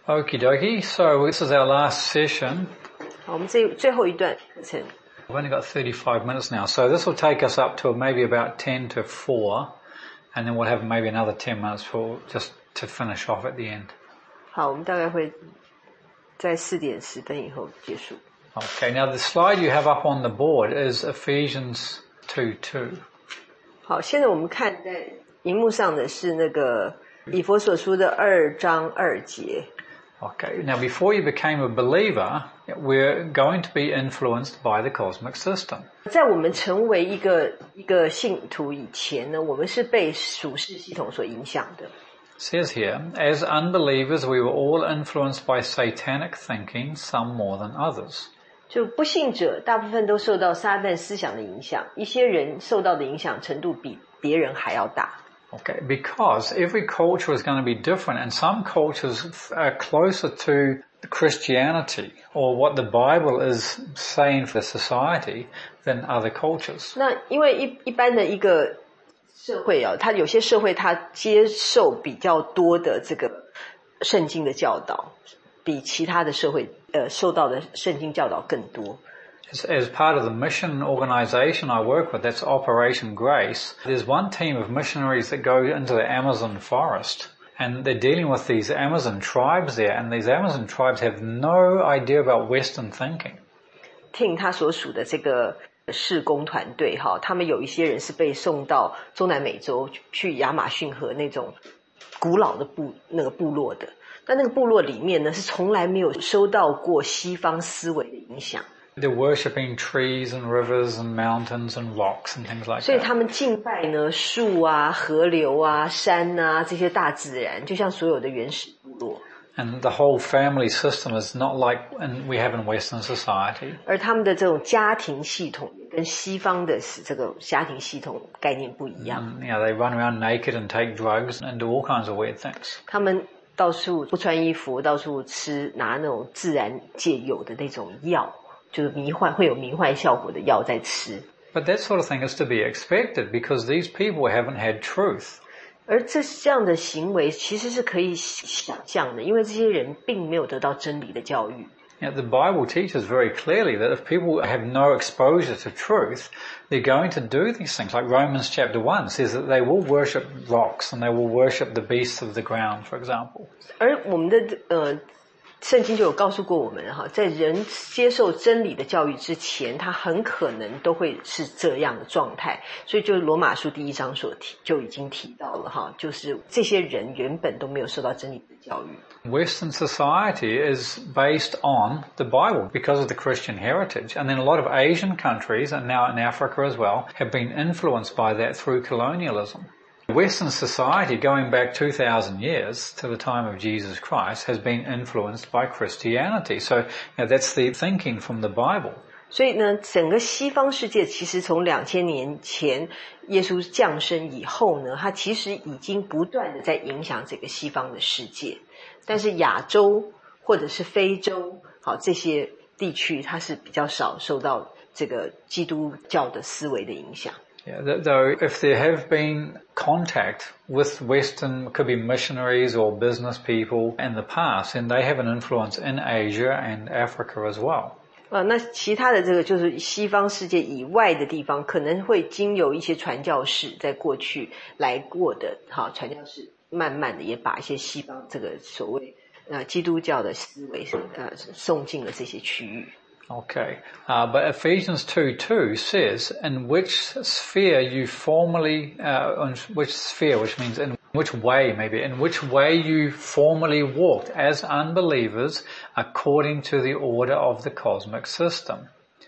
Okie dokie. So this is our last session. 好，我们最后一段课程。 We've only got 35 minutes now, so this will take us up to maybe about 10 to 4, and then we'll have maybe another 10 minutes for just to finish off at the end. 好，我们大概会在4:10以后结束。 Okay, now the slide you have up on the board is Ephesians 2:2. 好，现在我们看在荧幕上的是那个以弗所书的2章2节。 Okay, now before you became a believer, we're going to be influenced by the cosmic system. 在我们成为一个信徒以前呢，我们是被属世系统所影响的。 It says here, as unbelievers, we were all influenced by satanic thinking, some more than others. 就不信者大部分都受到撒旦思想的影响，一些人受到的影响程度比别人还要大。 Okay, because every culture is going to be different, and some cultures are closer to Christianity or what the Bible is saying for society than other cultures. 那因为一般的一个社会啊，它有些社会它接受比较多的这个圣经的教导，比其他的社会受到的圣经教导更多。 As part of the mission organization I work with, that's Operation Grace, there's one team of missionaries that go into the Amazon forest, and they're dealing with these Amazon tribes there, and these Amazon tribes have no idea about Western thinking. Ting 他所属的这个事工团队哈，他们有一些人是被送到中南美洲去亚马逊河那种古老的部落的，但那个部落里面呢是从来没有收到过西方思维的影响。 They're worshipping trees and rivers and mountains and rocks and things like that. 所以他们敬拜呢树啊、河流啊、山啊这些大自然，就像所有的原始部落。 And the whole family system is not like we have in Western society. 而他们的这种家庭系统跟西方的这个家庭系统概念不一样。 You know, they run around naked and take drugs and do all kinds of weird things. 他们到处不穿衣服，到处拿那种自然界有的那种药。就是会有迷幻效果的药在吃。 But that sort of thing is to be expected because these people haven't had truth. 而这样的行为其实是可以想象的，因为这些人并没有得到真理的教育。 Now, the Bible teaches very clearly that if people have no exposure to truth, they're going to do these things. Like Romans chapter 1 says that they will worship rocks and they will worship the beasts of the ground, for example. 而我们的圣经就有告诉过我们哈，在人接受真理的教育之前，他很可能都会是这样的状态。所以就是罗马书第1章就已经提到了哈，就是这些人原本都没有受到真理的教育。 Western society is based on the Bible because of the Christian heritage. And then a lot of Asian countries, and now in Africa as well, have been influenced by that through colonialism. Western society, going back 2,000 years to the time of Jesus Christ, has been influenced by Christianity. So, that's the thinking from the Bible. 所以呢，整个西方世界其实从2000年前耶稣降生以后呢，它其实已经不断的在影响这个西方的世界。但是亚洲或者是非洲，好这些地区，它是比较少受到这个基督教的思维的影响。 Yeah, though if there have been contact with Western, could be missionaries or business people in the past, and they have an influence in Asia and Africa as well. 那其他的这个就是西方世界以外的地方，可能会经由一些传教士在过去来过的，好传教士慢慢的也把一些西方这个所谓基督教的思维送进了这些区域。 Okay, but Ephesians 2:2 says, in which sphere you formerly, in which sphere, which means in which way maybe, in which way you formerly walked as unbelievers according to the order of the cosmic system.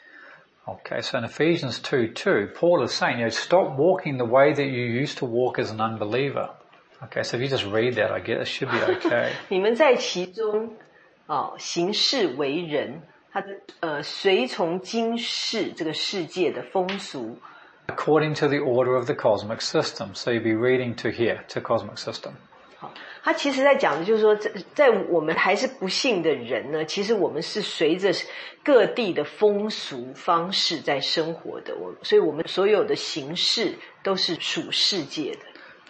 Okay, so in Ephesians 2:2, Paul is saying, stop walking the way that you used to walk as an unbeliever. Okay, so if you just read that, I guess it should be okay. 你们在其中行事为人。他的随从今世这个世界的风俗 according to the order of the cosmic system. So you'll be reading to here, to cosmic system. 好，他其实在讲的就是说，在我们还是不信的人呢，其实我们是随着各地的风俗方式在生活的，所以我们所有的形式都是属世界的。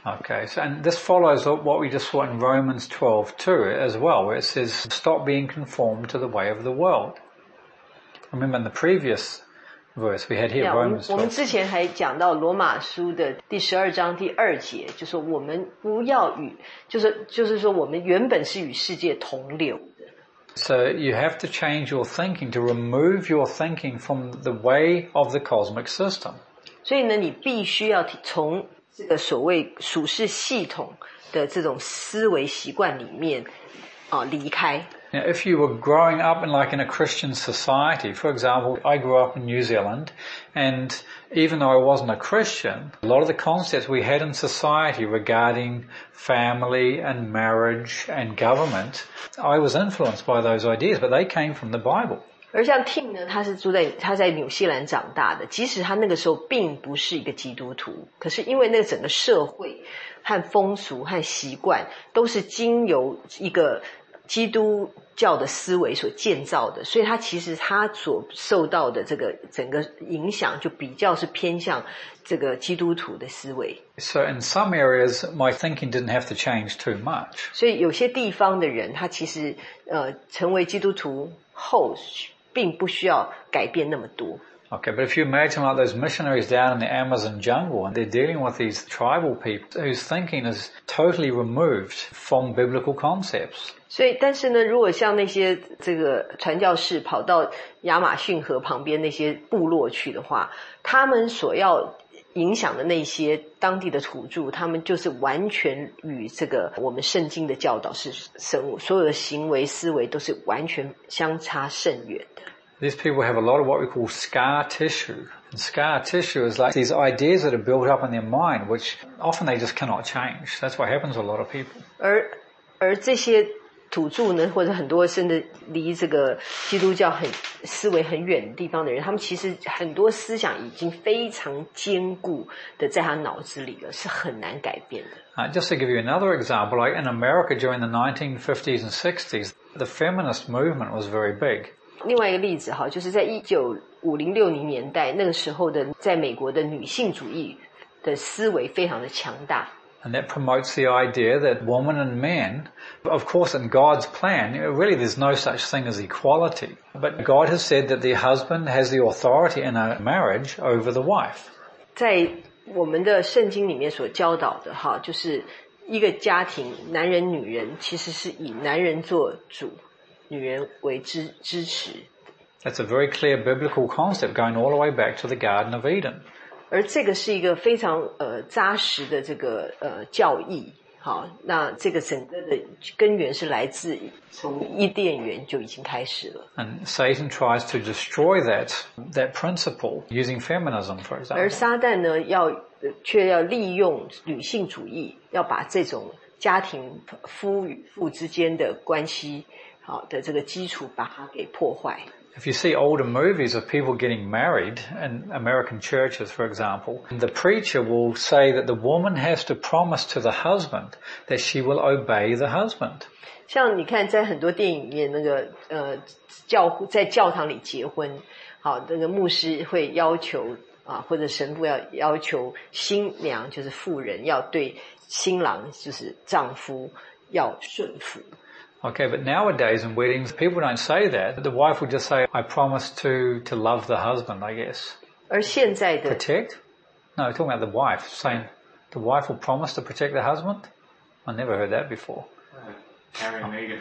Okay, so and this follows what we just saw in Romans 12:2 as well, where it says, "Stop being conformed to the way of the world." Remember in the previous verse we had here, Romans 12. 我们之前还讲到罗马书的第12章第2节，就说我们不要与，就是说我们原本是与世界同流的。 So you have to change your thinking to remove your thinking from the way of the cosmic system. 所以呢，你必须要从这个所谓属世系统的这种思维习惯里面离开。 Now, if you were growing up in a Christian society, for example, I grew up in New Zealand, and even though I wasn't a Christian, a lot of the concepts we had in society regarding family and marriage and government, I was influenced by those ideas, but they came from the Bible. 而像 Tim 呢，他在纽西兰长大的，即使他那个时候并不是一个基督徒，可是因为那个整个社会和风俗和习惯都是经由一个基督教的思维所建造的，所以他其实他所受到的这个整个影响就比较是偏向这个基督徒的思维。 So in some areas, my thinking didn't have to change too much. 所以有些地方的人，他其实成为基督徒后，并不需要改变那么多。 Okay, but if you imagine like those missionaries down in the Amazon jungle, and they're dealing with these tribal people whose thinking is totally removed from biblical concepts. 所以，但是呢，如果像那些这个传教士跑到亚马逊河旁边那些部落去的话，他们所要影响的那些当地的土著，他们就是完全与这个我们圣经的教导是所有的行为思维都是完全相差甚远的。 These people have a lot of what we call scar tissue. And scar tissue is like these ideas that are built up in their mind, which often they just cannot change. That's what happens to a lot of people. 而这些土著呢，或者很多甚至离这个基督教思维很远的地方的人，他们其实很多思想已经非常坚固的在他脑子里了，是很难改变的。 Just to give you another example, like in America during the 1950s and 60s, the feminist movement was very big. 另外一个例子哈，就是在1950、60年代那个时候的，在美国的女性主义的思维非常的强大。 And that promotes the idea that woman and man, of course in God's plan, really there's no such thing as equality. But God has said that the husband has the authority in a marriage over the wife. 在我们的圣经里面所教导的哈，就是一个家庭，男人女人其实是以男人做主，女人为支持。 That's a very clear biblical concept going all the way back to the Garden of Eden. 而这个是一个非常扎实的这个教义，好，那这个整个的根源是来自从伊甸园就已经开始了。 And Satan tries to destroy that principle using feminism, for example. 而撒旦呢，却要利用女性主义，要把这种家庭夫与妇之间的关系好的这个基础把它给破坏。 If you see older movies of people getting married in American churches, for example, the preacher will say that the woman has to promise to the husband that she will obey the husband. 像你看在很多电影里面那个在教堂里结婚，好，那个牧师会要求或者神父要求新娘就是妇人要对新郎就是丈夫要顺服。 Okay, but nowadays in weddings, people don't say that. The wife will just say, I promise to love the husband, I guess. 而现在的 Protect? No, talking about the wife, saying the wife will promise to protect the husband? I never heard that before. Harry and Meghan.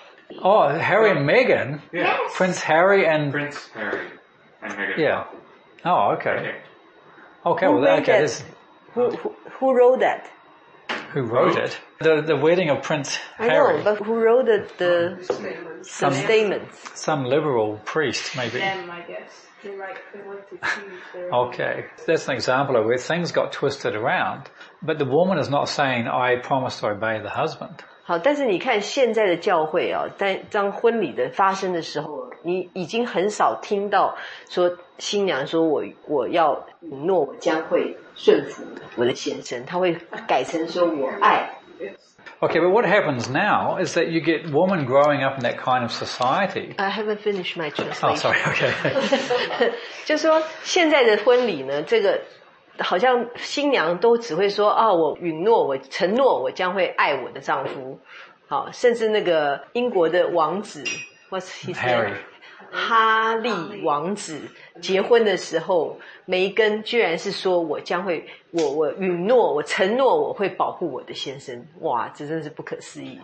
Oh, Harry and Meghan? Yeah. Prince Harry and... Prince Harry and Meghan. Yeah. Oh, okay. Okay, Who well, made okay. that? Who wrote that? Who wrote it? The wedding of Prince Harry. I know, but who wrote the statements? Some liberal priest, maybe. Them, I guess. They like to choose their Okay. That's an example of where things got twisted around, but the woman is not saying, I promise to obey the husband. 好，但是你看现在的教会当婚礼的发生的时候，你已经很少听到说新娘说我要允诺我将会顺服我的先生，他会改成说我爱。 Okay, but what happens now is that you get women growing up in that kind of society. I haven't finished my translation. Oh, sorry, okay. 就是说现在的婚礼呢，这个好像新娘都只会说我允诺，我承诺我将会爱我的丈夫。好，甚至那个英国的王子 What's his name？ 哈利王子结婚的时候，梅根居然是说我将会我允诺我承诺我会保护我的先生。哇，这真是不可思议。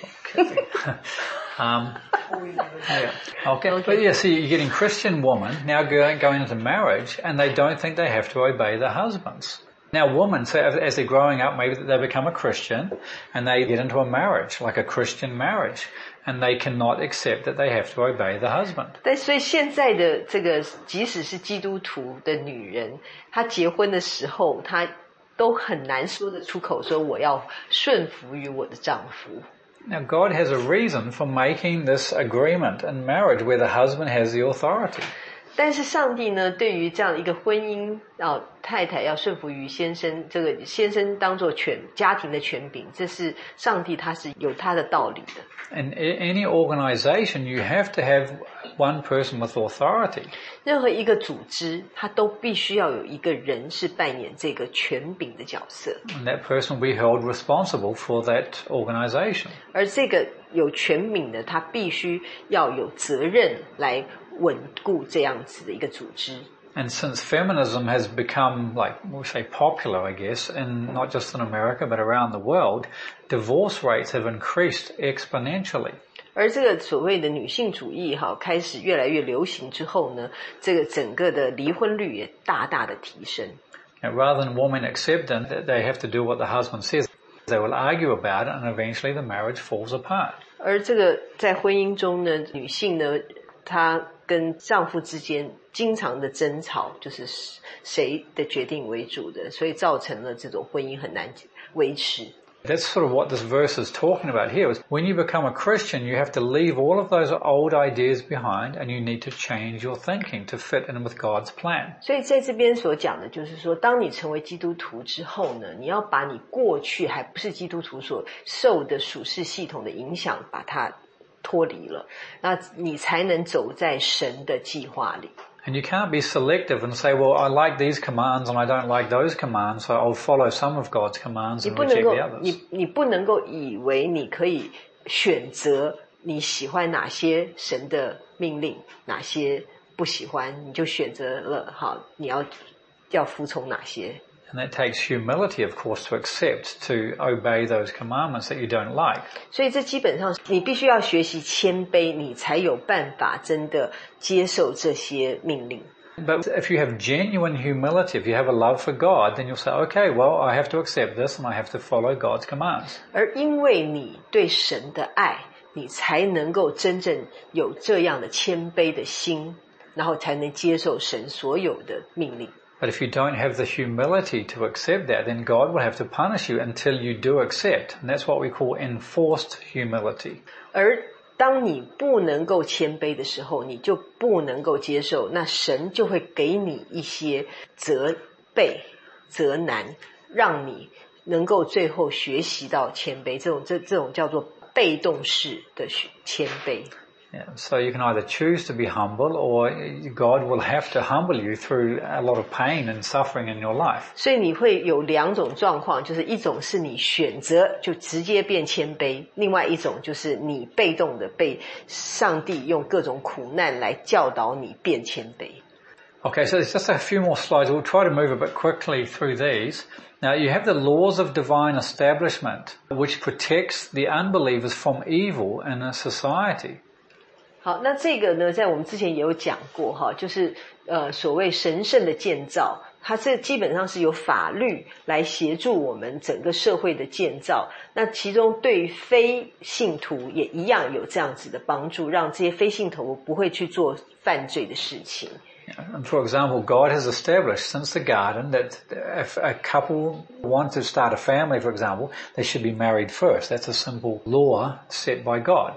Okay. But yeah, see, you're getting Christian women now going into marriage and they don't think they have to obey their husbands. Now women, so as they're growing up, maybe they become a Christian and they get into a marriage, like a Christian marriage, and they cannot accept that they have to obey the husband. 但所以现在的这个，即使是基督徒的女人，她结婚的时候，她都很难说得出口说我要顺服于我的丈夫。 Now God has a reason for making this agreement in marriage where the husband has the authority. 但是上帝呢，对于这样一个婚姻，太太要顺服于先生，这个先生当作家庭的权柄，这是上帝他是有他的道理的。 In any organization, you have to have one person with authority. 任何一个组织，它都必须要有一个人是扮演这个权柄的角色。 And that person will be held responsible for that organization. 而这个有权柄的，他必须要有责任来稳固这样子的一个组织。 And since feminism has become, like we'll say, popular, I guess, and not just in America but around the world, divorce rates have increased exponentially. 而这个所谓的女性主义开始越来越流行之后呢，这个整个的离婚率也大大的提升。 And rather than women accepting that they have to do what the husband says, they will argue about it and eventually the marriage falls apart. 而这个在婚姻中呢，女性呢，她跟丈夫之间经常的争吵，就是谁的决定为主的，所以造成了这种婚姻很难维持。 That's sort of what this verse is talking about here. Is when you become a Christian, you have to leave all of those old ideas behind and you need to change your thinking to fit in with God's plan. 所以在这边所讲的就是说，当你成为基督徒之后呢，你要把你过去还不是基督徒所受的属世系统的影响把它脱离了，那你才能走在神的计划里。 And you can't be selective and say, well, I like these commands and I don't like those commands, so I'll follow some of God's commands and reject the others. 你不能够以为你可以选择你喜欢哪些神的命令，哪些不喜欢，你就选择了好，你要服从哪些。 And that takes humility, of course, to accept, to obey those commandments that you don't like. 所以这基本上你必须要学习谦卑，你才有办法真的接受这些命令。 But if you have genuine humility, if you have a love for God, then you'll say, okay, well, I have to accept this and I have to follow God's commands. 而因为你对神的爱，你才能够真正有这样的谦卑的心，然后才能接受神所有的命令。 But if you don't have the humility to accept that, then God will have to punish you until you do accept. And that's what we call enforced humility. 而当你不能够谦卑的时候，你就不能够接受，那神就会给你一些责备、责难，让你能够最后学习到谦卑。这种叫做被动式的谦卑。 Yeah, so you can either choose to be humble or God will have to humble you through a lot of pain and suffering in your life. 所以你会有两种状况，就是一种是你选择就直接变谦卑，另外一种就是你被动的被上帝用各种苦难来教导你变谦卑。 Okay, so there's just a few more slides. We'll try to move a bit quickly through these. Now you have the laws of divine establishment, which protects the unbelievers from evil in a society. 好，那这个呢，在我们之前也有讲过哈，就是所谓神圣的建造，它这基本上是由法律来协助我们整个社会的建造。那其中对于非信徒也一样有这样子的帮助，让这些非信徒不会去做犯罪的事情。 And for example, God has established since the garden that if a couple want to start a family, for example, they should be married first. That's a simple law set by God.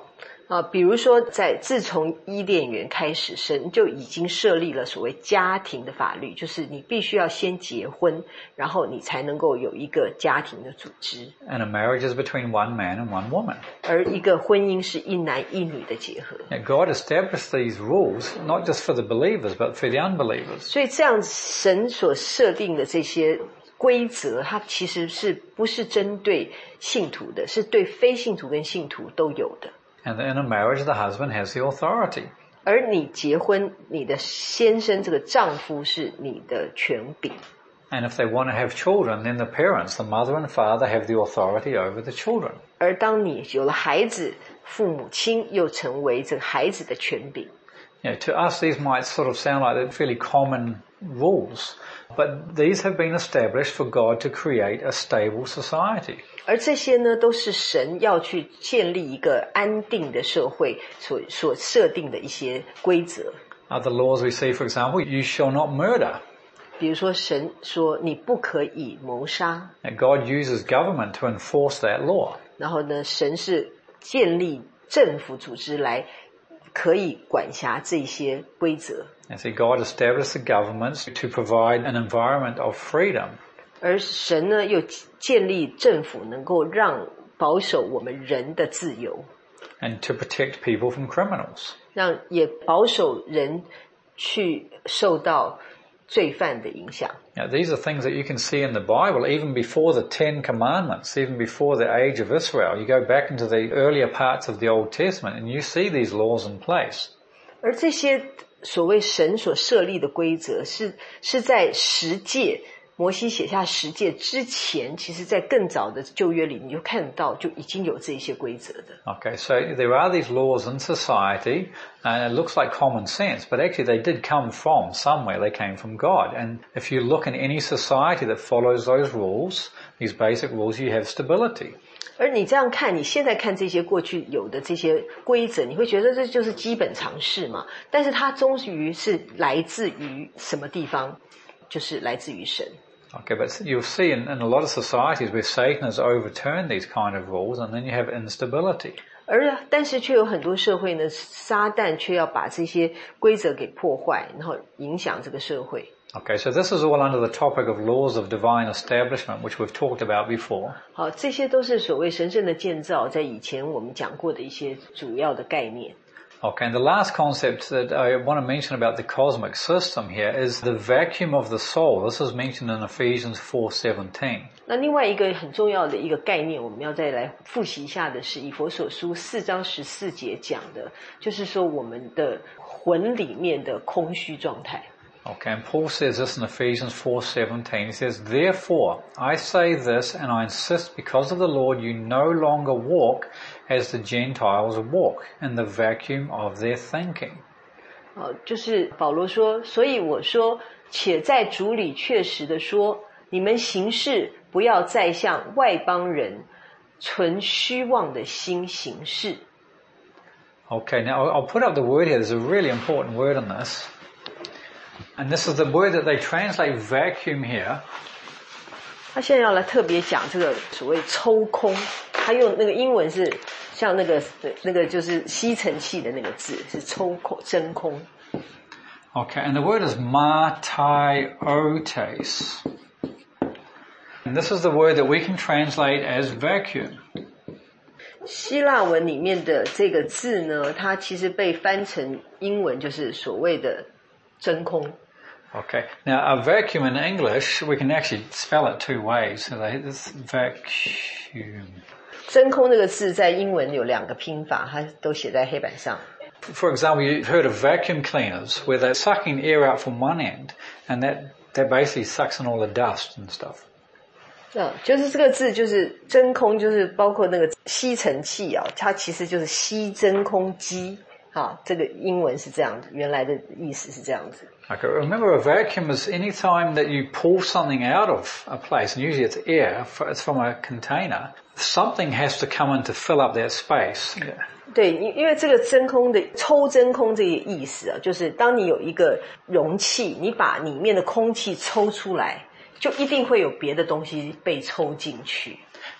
比如说自从伊甸园开始，神就已经设立了所谓家庭的法律，就是你必须要先结婚，然后你才能够有一个家庭的组织。 And a marriage is between one man and one woman. 而一个婚姻是一男一女的结合。 Now, God established these rules not just for the believers, but for the unbelievers. 所以这样神所设定的这些规则，它其实不是针对信徒的，是对非信徒跟信徒都有的。 And in a marriage, the husband has the authority. 而你结婚，你的先生这个丈夫是你的权柄。 And if they want to have children, then the parents, the mother and father, have the authority over the children. 而当你有了孩子，父母亲又成为这个孩子的权柄。 Yeah, to us, these might sort of sound like they're fairly common rules, but these have been established for God to create a stable society. 而这些呢，都是神要去建立一个安定的社会所设定的一些规则。 Other laws we see, for example, you shall not murder. 比如说，神说你不可以谋杀。 And God uses government to enforce that law. 然后呢，神是建立政府组织来可以管辖这些规则。 And see, God established the governments to provide an environment of freedom. 而神呢，又建立政府能够保守我们人的自由。 And to protect people from criminals. 也保守人去受到罪犯的影响。 Now, these are things that you can see in the Bible, even before the Ten Commandments, even before the age of Israel. You go back into the earlier parts of the Old Testament and you see these laws in place. 而这些所谓神所设立的规则是在十诫，摩西写下十诫之前，其实在更早的旧约里你就看到就已经有这些规则的。 Okay, so there are these laws in society, and it looks like common sense, but actually they did come from somewhere. They came from God. And if you look in any society that follows those rules, these basic rules, you have stability. 而你这样看，你现在看这些过去有的这些规则，你会觉得这就是基本常识嘛？但是它终于是来自于什么地方？就是来自于神。 Okay, but you'll see in a lot of societies where Satan has overturned these kind of rules, and then you have instability. 但是却有很多社会呢，撒旦却要把这些规则给破坏，然后影响这个社会。 Okay, so this is all under the topic of laws of divine establishment, which we've talked about before. 好，这些都是所谓神圣的建造，在以前我们讲过的一些主要的概念。 Okay, and the last concept that I want to mention about the cosmic system here is the vacuum of the soul. This is mentioned in Ephesians 4:17. 那另外一个很重要的一个概念，我们要再来复习一下的是以弗所书4章14节讲的，就是说我们的魂里面的空虚状态。 Okay, and Paul says this in Ephesians 4:17. He says, "Therefore, I say this, and I insist because of the Lord, you no longer walk as the Gentiles walk, in the vacuum of their thinking." 就是保罗说，所以我说，且在主里确实的说，你们行事不要再像外邦人存虚妄的心行事。 Okay, now I'll put up the word here. There's a really important word in this. And this is the word that they translate vacuum here. 他现在要来特别讲这个所谓抽空，他用那个英文是像那个就是吸尘器的那个字，是抽空真空。 Okay, and the word is martiotes. And this is the word that we can translate as vacuum. 希腊文里面的这个字呢，它其实被翻成英文就是所谓的真空。 Okay, now a vacuum in English, we can actually spell it two ways. So this vacuum. 真空这个字在英文有两个拼法，它都写在黑板上。 For example, you've heard of vacuum cleaners where they're sucking air out from one end and that basically sucks in all the dust and stuff. 就是这个字就是真空，就是包括那个吸尘器啊，它其实就是吸真空机。这个英文是这样子，原来的意思是这样子。 Okay, remember a vacuum is any time that you pull something out of a place, and usually it's air, it's from a container, something has to come in to fill up that space. Yeah. 对，因为这个真空的抽真空这个意思啊，就是当你有一个容器，你把里面的空气抽出来，就一定会有别的东西被抽进去。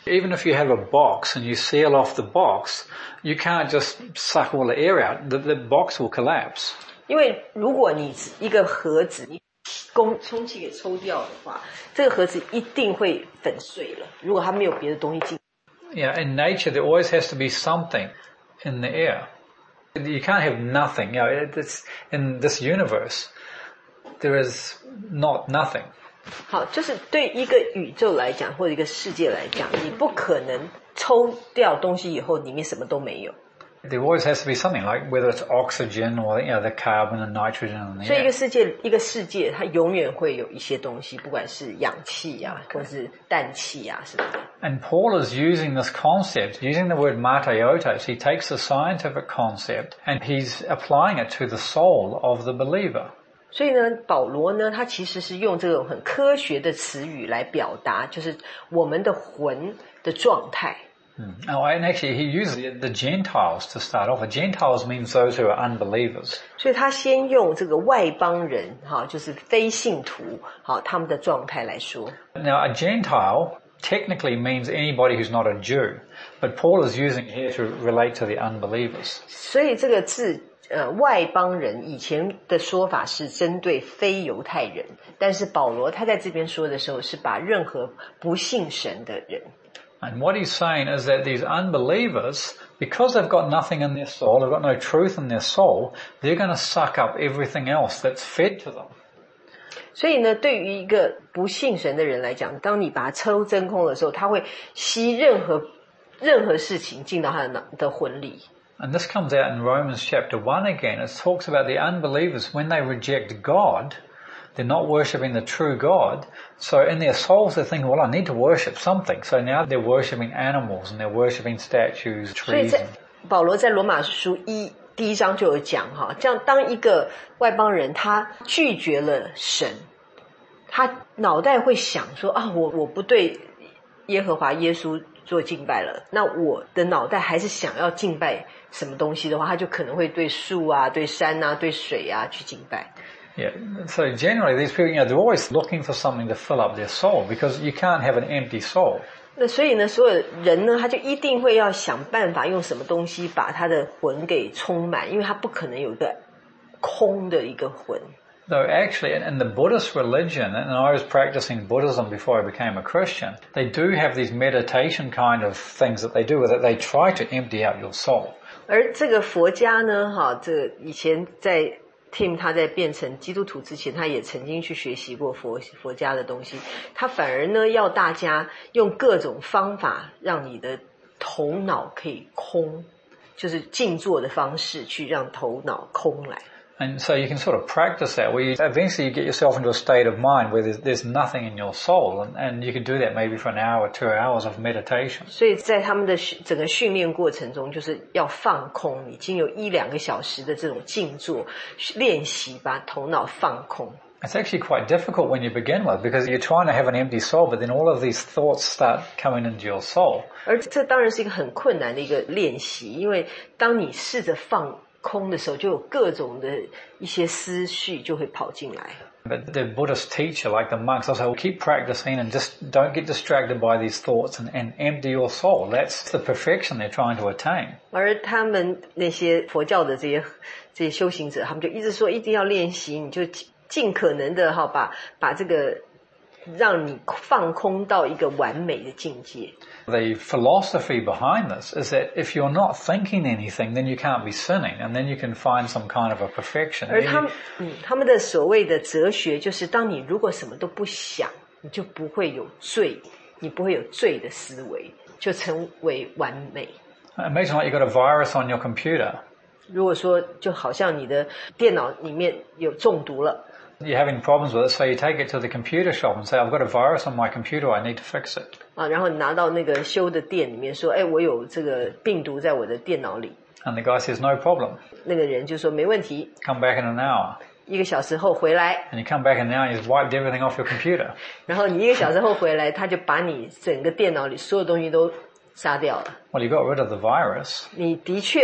Even if you have a box and you seal off the box, you can't just suck all the air out. The box will collapse. 因为如果你一个盒子你充气给抽掉的话，这个盒子一定会粉碎了。如果它没有别的东西进。 Yeah, in nature there always has to be something in the air. You can't have nothing. It's in this universe, there is not nothing. 好，就是对一个宇宙来讲，或者一个世界来讲，你不可能抽掉东西以后里面什么都没有。 There always has to be something, like whether it's oxygen or the carbon and nitrogen in the 所以 air. 一个世界它永远会有一些东西，不管是氧气啊，或是氮气啊什么的。 And Paul is using this concept, using the word mateiotos. He takes a scientific concept and he's applying it to the soul of the believer. 所以呢，保罗呢，他其实是用这种很科学的词语来表达，就是我们的魂的状态。 Oh, and actually he uses the Gentiles to start off. Gentiles means those who are unbelievers. 所以他先用这个外邦人，就是非信徒，他们的状态来说。 Now, a Gentile technically means anybody who's not a Jew, but Paul is using it here to relate to the unbelievers. 所以这个字外邦人以前的说法是针对非犹太人，但是保罗他在这边说的时候是把任何不信神的人。 And what he's saying is that these unbelievers, because they've got nothing in their soul, they've got no truth in their soul, they're going to suck up everything else that's fed to them. 所以呢，对于一个不信神的人来讲，当你把它抽真空的时候，他会吸任何事情进到他的魂里。 And this comes out in Romans chapter 1 again. It talks about the unbelievers when they reject God, they're not worshipping the true God. So in their souls they're thinking, well, I need to worship something. So now they're worshipping animals and they're worshipping statues, 所以 trees. 保罗在罗马书第一章就有讲这样当一个外邦人他拒绝了神，他脑袋会想说我不对耶和华耶稣做敬拜了，那我的脑袋还是想要敬拜什么东西的话，他就可能会对树啊、对山啊、对水啊去敬拜。 Yeah, so generally these people, they're always looking for something to fill up their soul because you can't have an empty soul. 那所以呢，所有人呢，他就一定会要想办法用什么东西把他的魂给充满，因为他不可能有一个空的一个魂。 Though actually in the Buddhist religion, and I was practicing Buddhism before I became a Christian, they do have these meditation kind of things that they do that they try to empty out your soul. 而这个佛家呢，这以前在Tim 他在变成基督徒之前，他也曾经去学习过佛家的东西。他反而呢要大家用各种方法让你的头脑可以空，就是静坐的方式去让头脑空来。 And so you can sort of practice that where eventually you get yourself into a state of mind where there's nothing in your soul and you can do that maybe for an hour or 2 hours of meditation. 所以在他们的整个训练过程中就是要放空，已经有1-2个小时的这种静坐练习把头脑放空。 It's actually quite difficult when you begin with because you're trying to have an empty soul but then all of these thoughts start coming into your soul. 而这当然是一个很困难的一个练习，因为当你试着放空的时候，就有各种的一些思绪就会跑进来。 But the Buddhist teacher, like the monks, they'll say, well, keep practicing and just don't get distracted by these thoughts and empty your soul. That's the perfection they're trying to attain. 而他们那些佛教的这些修行者，他们就一直说一定要练习，你就尽可能的把这个让你放空到一个完美的境界。 The philosophy behind this is that if you're not thinking anything, then you can't be sinning, and then you can find some kind of a perfection. 而他们的所谓的哲学就是，当你如果什么都不想，你就不会有罪，你不会有罪的思维，就成为完美。 Imagine like you got a virus on your computer. 如果说就好像你的电脑里面有中毒了。 You're having problems with it, so you take it to the computer shop and say, I've got a virus on my computer, I need to fix it. 然后你拿到那个修的店里面说，我有这个病毒在我的电脑里。 And the guy says, no problem. 那个人就说没问题。 Come back in an hour. 1个小时后回来。 And you come back in an hour, you've wiped everything off your computer. 然后你1个小时后回来，他就把你整个电脑里所有东西都杀掉了。 Well, you got rid of the virus. 你的确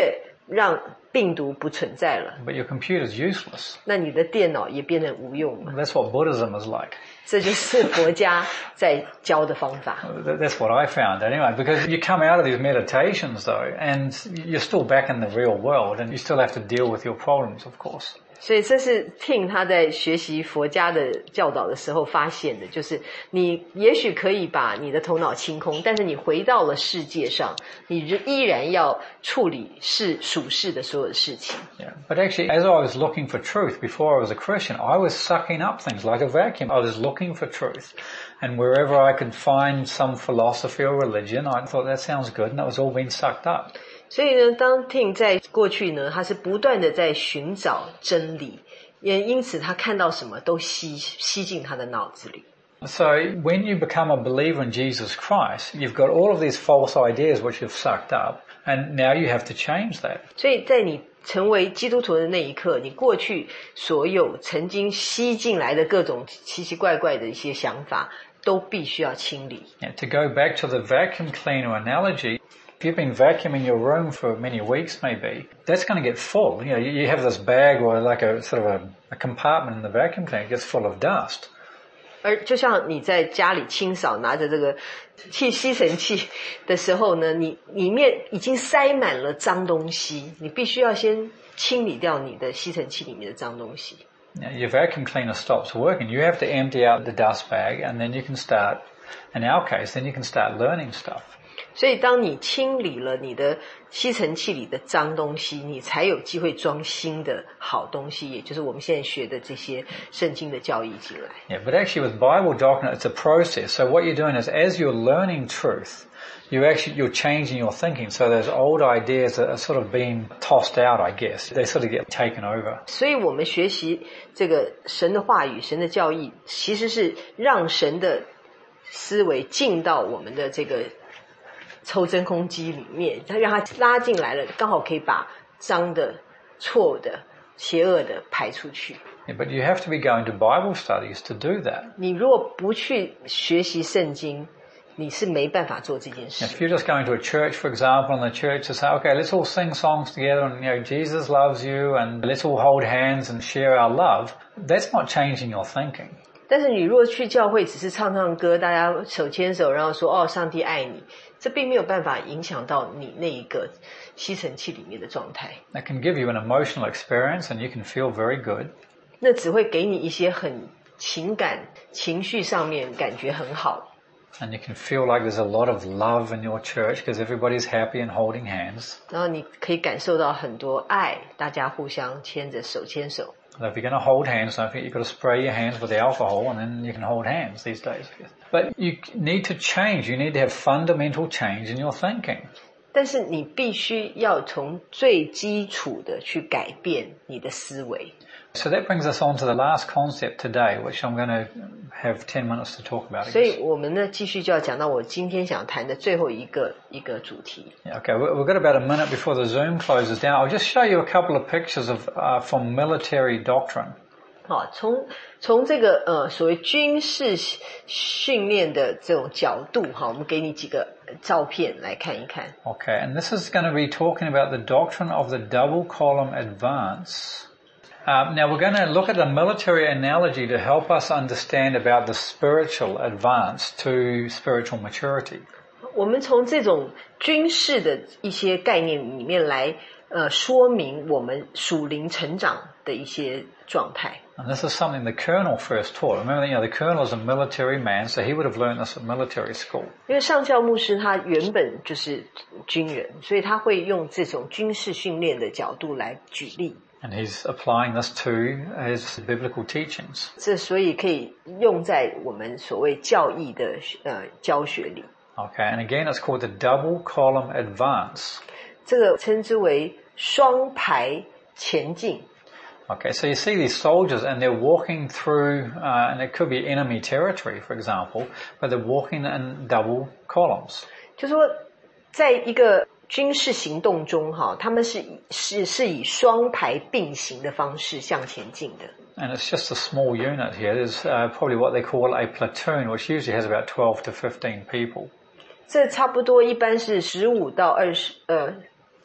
让病毒不存在了， but your computer is useless. 那你的电脑也变得无用了。 That's what Buddhism is like. 这就是佛家在教的方法。 That's what I found anyway, because you come out of these meditations though, and you're still back in the real world, and you still have to deal with your problems, of course. 所以这是 Tim 他在学习佛家的教导的时候发现的，就是你也许可以把你的头脑清空，但是你回到了世界上，你依然要处理属世的所有的事情。 Yeah. But actually, as I was looking for truth before I was a Christian, I was sucking up things like a vacuum. I was looking for truth. And wherever I could find some philosophy or religion, I thought that sounds good, and it was all being sucked up. 所以呢，当 Tim 在过去呢，他是不断的在寻找真理，也因此他看到什么都吸进他的脑子里。 So when you become a believer in Jesus Christ, you've got all of these false ideas which you've sucked up, and now you have to change that. 所以在你成为基督徒的那一刻，你过去所有曾经吸进来的各种奇奇怪怪的一些想法，都必须要清理。 Yeah, to go back to the vacuum cleaner analogy, if you've been vacuuming your room for many weeks maybe, that's going to get full. You know, you have this bag or like a sort of a compartment in the vacuum cleaner, it gets full of dust. 而就像你在家里清扫拿着这个吸尘器的时候呢，你里面已经塞满了脏东西，你必须要先清理掉你的吸尘器里面的脏东西。 Now, your vacuum cleaner stops working. You have to empty out the dust bag, and then you can start, in our case, then you can start learning stuff. 所以当你清理了你的吸尘器里的脏东西，你才有机会装新的好东西，也就是我们现在学的这些圣经的教义进来。 Yeah, but actually with Bible doctrine, it's a process. So what you're doing is as you're learning truth, you're changing your thinking. So those old ideas are sort of being tossed out, I guess. They sort of get taken over. 所以我们学习这个神的话语、神的教义，其实是让神的思维进到我们的这个抽真空机里面，它让它拉进来了，刚好可以把脏的、错的、邪恶的排出去。 Yeah, but you have to be going to Bible studies to do that. 你如果不去学习圣经，你是没办法做这件事。 If you're just going to a church, for example, and the church to say, okay, let's all sing songs together and, you know, Jesus loves you and let's all hold hands and share our love, that's not changing your thinking. 但是你如果去教会只是唱唱歌，大家手牵手，然后说哦，上帝爱你，这并没有办法影响到你那一个吸尘器里面的状态。 It can give you an emotional experience and you can feel very good. 那只会给你一些很情绪上面感觉很好， And you can feel like there's a lot of love in your church because everybody's happy and holding hands. 然后你可以感受到很多爱，大家互相牵着手牵手。 So if you're going to hold hands, don't forget you've got to spray your hands with alcohol and then you can hold hands these days. But you need to change. You need to have fundamental change in your thinking. 但是你必须要从最基础的去改变你的思维。 So that brings us on to the last concept today, which I'm going to have 10 minutes to talk about. 所以我们呢，继续就要讲到我今天想谈的最后一个主题。 Yeah, okay, we've got about a minute before the Zoom closes down. I'll just show you a couple of pictures of from military doctrine. 好，从这个所谓军事训练的这种角度，哈，我们给你几个照片来看一看。 Okay, and this is going to be talking about the doctrine of the double column advance. Now we're going to look at a military analogy to help us understand about the spiritual advance to spiritual maturity. 我们从这种军事的一些概念里面来说明我们属灵成长的一些状态。 And this is something the colonel first taught. Remember, you know, the colonel is a military man, so he would have learned this at military school. 因为上校牧师他原本就是军人，所以他会用这种军事训练的角度来举例。 And he's applying this to his biblical teachings. 这所以可以用在我们所谓教义的教学里。 Okay, and again it's called the double column advance. 这个称之为双排前进。 Okay, so you see these soldiers and they're walking through, and it could be enemy territory, for example, but they're walking in double columns. 就说在一个军事行动中，哈，他们是以双排并行的方式向前进的。 And it's just a small unit here. There's probably what they call a platoon, which usually has about 12 to 15 people. 这差不多一般是15到20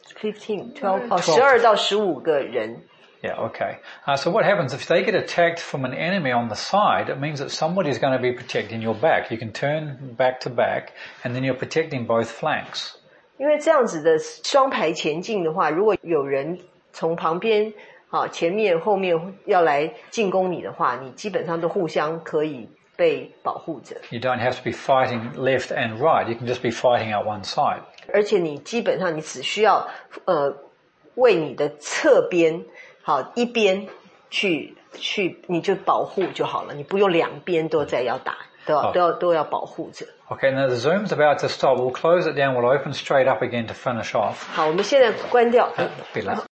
12 12到15个人。 Yeah, okay. So what happens if they get attacked from an enemy on the side? It means that somebody's going to be protecting your back. You can turn back to back, and then you're protecting both flanks. 因为这样子的双排前进的话，如果有人从旁边、前面、后面要来进攻你的话，你基本上都互相可以被保护着。 You don't have to be fighting left and right. You can just be fighting out one side. 而且你基本上你只需要为你的侧边一边去你就保护就好了，你不用两边都在要打，都要保护着。 Okay, now the Zoom's about to stop. We'll close it down. We'll open straight up again to finish off. 好，我们现在关掉。